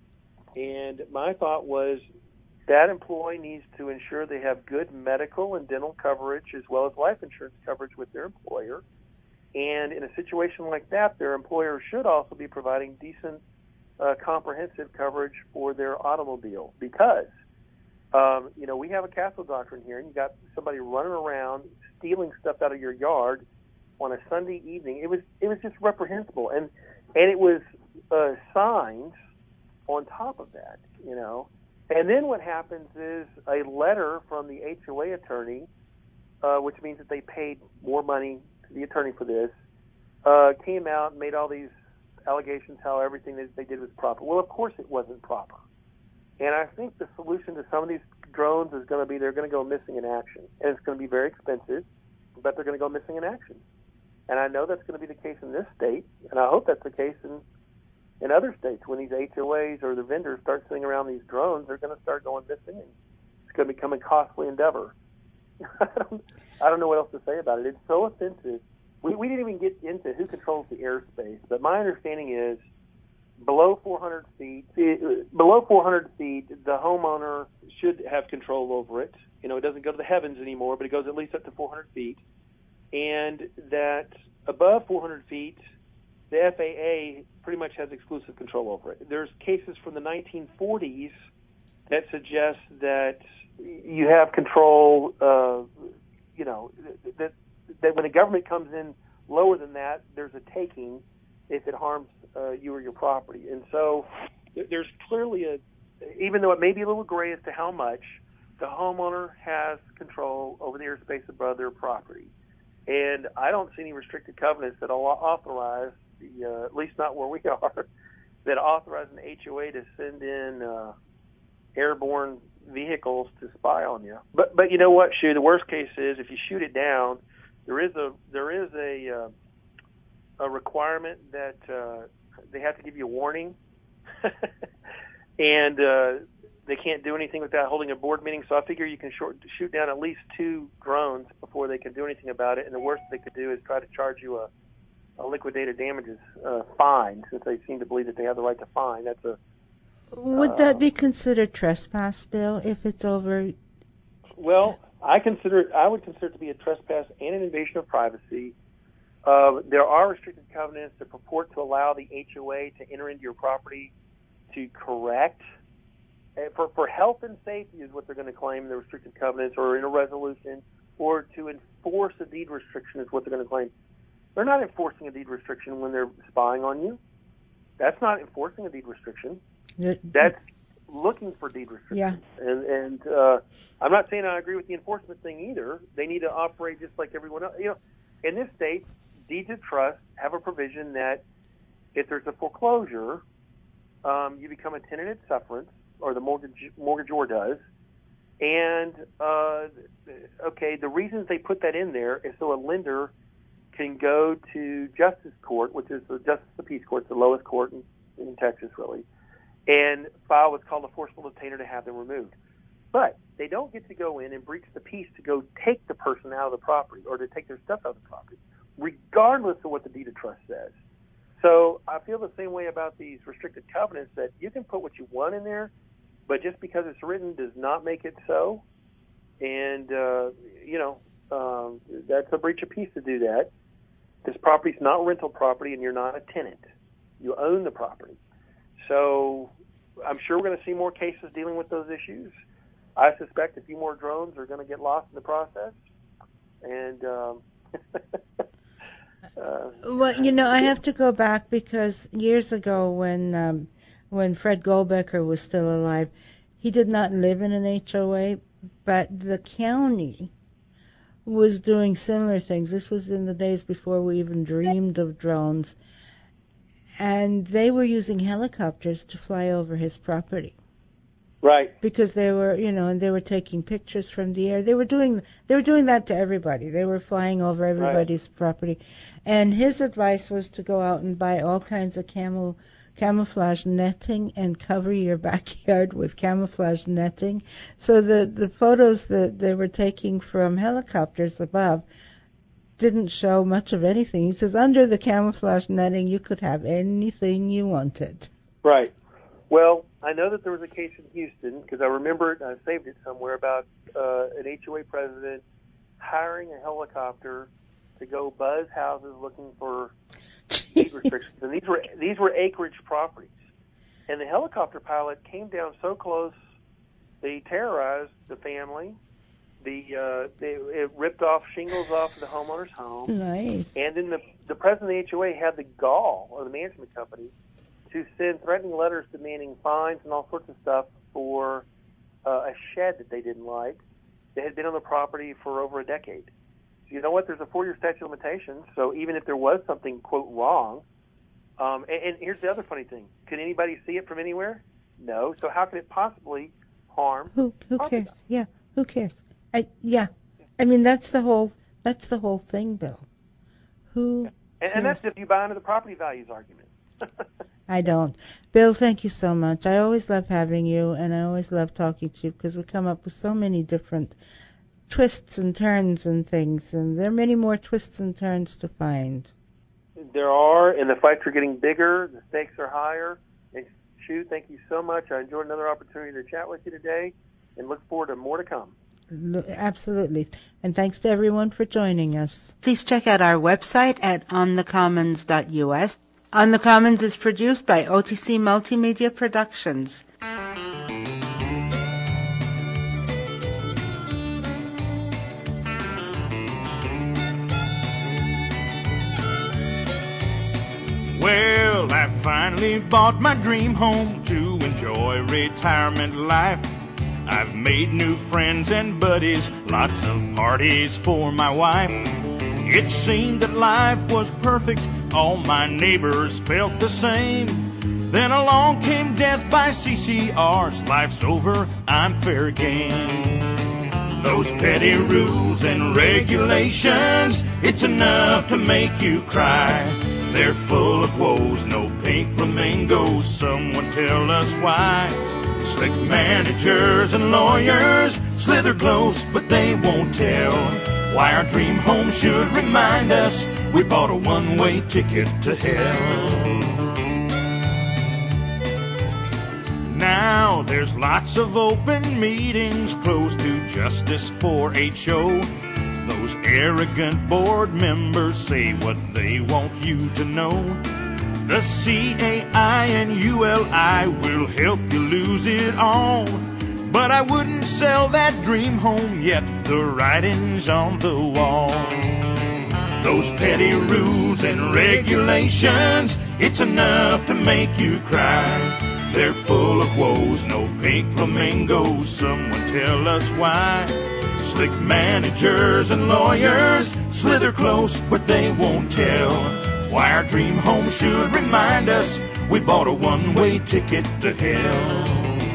and my thought was that employee needs to ensure they have good medical and dental coverage as well as life insurance coverage with their employer. And in a situation like that, their employer should also be providing decent, uh, comprehensive coverage for their automobile because, um, you know, we have a castle doctrine here, and you got somebody running around stealing stuff out of your yard on a Sunday evening. It was it was just reprehensible, and and it was uh, signs on top of that, you know. And then what happens is a letter from the H O A attorney, uh, which means that they paid more money to the attorney for this, uh, came out and made all these allegations how everything that they did was proper. Well, of course it wasn't proper. And I think the solution to some of these drones is going to be they're going to go missing in action. And it's going to be very expensive, but they're going to go missing in action. And I know that's going to be the case in this state, and I hope that's the case in, in other states. When these H O As or the vendors start sitting around these drones, they're going to start going missing, and it's going to become a costly endeavor. I, don't, I don't know what else to say about it. It's so offensive. We, we didn't even get into who controls the airspace, but my understanding is below four hundred feet, below four hundred feet, the homeowner should have control over it. You know, it doesn't go to the heavens anymore, but it goes at least up to four hundred feet. And that above four hundred feet, the F A A pretty much has exclusive control over it. There's cases from the nineteen forties that suggest that you have control, uh, you know, that, that when the government comes in lower than that, there's a taking if it harms uh, you or your property. And so there's clearly a, even though it may be a little gray as to how much, the homeowner has control over the airspace above their property. And I don't see any restricted covenants that authorize, the, uh, at least not where we are, that authorize an H O A to send in uh, airborne vehicles to spy on you. But but you know what, Shu? The worst case is if you shoot it down, there is a there is a uh, a requirement that uh, they have to give you a warning, and uh, they can't do anything without holding a board meeting. So I figure you can short, shoot down at least two drones before they can do anything about it. And the worst they could do is try to charge you a, a liquidated damages uh, fine, since they seem to believe that they have the right to fine. That's a Would uh, that be considered trespass, Bill, if it's over? Well, I consider it, I would consider it to be a trespass and an invasion of privacy. Uh, there are restricted covenants that purport to allow the H O A to enter into your property to correct. For, for health and safety is what they're going to claim in the restricted covenants or in a resolution, or to enforce a deed restriction is what they're going to claim. They're not enforcing a deed restriction when they're spying on you. That's not enforcing a deed restriction. That's looking for deed restrictions. Yeah. And, and uh, I'm not saying I agree with the enforcement thing either. They need to operate just like everyone else. You know, in this state, deeds of trust have a provision that if there's a foreclosure, um, you become a tenant at sufferance, or the mortgage mortgagor does. And, uh, okay, the reasons they put that in there is so a lender can go to justice court, which is the Justice of the Peace Court, the lowest court in, in Texas, really, and file what's called a forcible detainer to have them removed. But they don't get to go in and breach the peace to go take the person out of the property or to take their stuff out of the property, regardless of what the deed of trust says. So I feel the same way about these restricted covenants, that you can put what you want in there, but just because it's written does not make it so. And, uh, you know, um, that's a breach of peace to do that. This property's not rental property, and you're not a tenant. You own the property. So I'm sure we're going to see more cases dealing with those issues. I suspect a few more drones are going to get lost in the process. And um, uh, well, you know, I have to go back because years ago when um, when Fred Goldbecker was still alive, he did not live in an H O A, but the county was doing similar things. This was in the days before we even dreamed of drones. And they were using helicopters to fly over his property. Right. Because they were, you know, and they were taking pictures from the air. They were doing they were doing that to everybody. They were flying over everybody's right. property. And his advice was to go out and buy all kinds of camel camouflage netting and cover your backyard with camouflage netting. So the, the photos that they were taking from helicopters above didn't show much of anything. He says under the camouflage netting you could have anything you wanted. Right. Well, I know that there was a case in Houston, because I remember it and I saved it somewhere, about uh, an H O A president hiring a helicopter to go buzz houses looking for deed restrictions. And these were these were acreage properties. And the helicopter pilot came down so close, they terrorized the family. The uh, they it ripped off shingles off of the homeowner's home. Nice. And then the the president of the H O A had the gall, or the management company, to send threatening letters demanding fines and all sorts of stuff for uh, a shed that they didn't like. They had been on the property for over a decade. You know what? There's a four-year statute of limitations, so even if there was something, quote, wrong, um, and, and here's the other funny thing. Can anybody see it from anywhere? No. So how can it possibly harm? Who who cares? Yeah, who cares? I, yeah. I mean, that's the whole that's the whole thing, Bill. Who? And, and that's if you buy into the property values argument. I don't. Bill, thank you so much. I always love having you, and I always love talking to you because we come up with so many different twists and turns and things, and there are many more twists and turns to find. There are, and the fights are getting bigger. The stakes are higher. And Shu, thank you so much. I enjoyed another opportunity to chat with you today, and look forward to more to come. Absolutely. And thanks to everyone for joining us. Please check out our website at on the commons dot u s. On the Commons is produced by O T C Multimedia Productions. Well, I finally bought my dream home to enjoy retirement life. I've made new friends and buddies, lots of parties for my wife. It seemed that life was perfect, all my neighbors felt the same. Then along came death by C C Rs, life's over, I'm fair game. Those petty rules and regulations, it's enough to make you cry. They're full of woes, no pink flamingos, someone tell us why. Slick managers and lawyers slither close, but they won't tell why our dream home should remind us we bought a one-way ticket to hell. Now there's lots of open meetings closed to justice for H O. Those arrogant board members say what they want you to know. The C A I and U L I will help you lose it all. But I wouldn't sell that dream home yet, the writing's on the wall. Those petty rules and regulations, it's enough to make you cry. They're full of woes, no pink flamingos, someone tell us why. Slick managers and lawyers slither close, but they won't tell why our dream home should remind us we bought a one-way ticket to hell.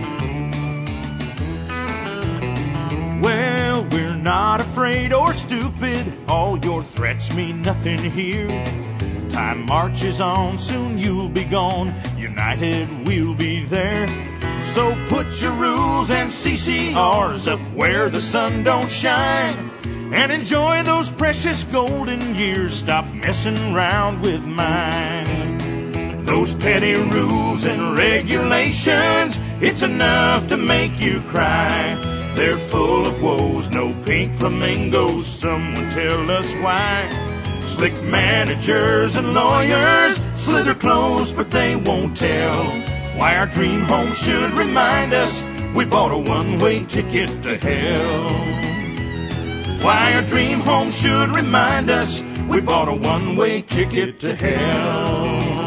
Well, we're not afraid or stupid, all your threats mean nothing here. Time marches on, soon you'll be gone, united we'll be there. So put your rules and C C Rs up where the sun don't shine, and enjoy those precious golden years, stop messing around with mine. Those petty rules and regulations, it's enough to make you cry. They're full of woes, no pink flamingos, someone tell us why. Slick managers and lawyers slither close, but they won't tell why our dream home should remind us we bought a one-way ticket to hell. Why our dream home should remind us we bought a one-way ticket to hell.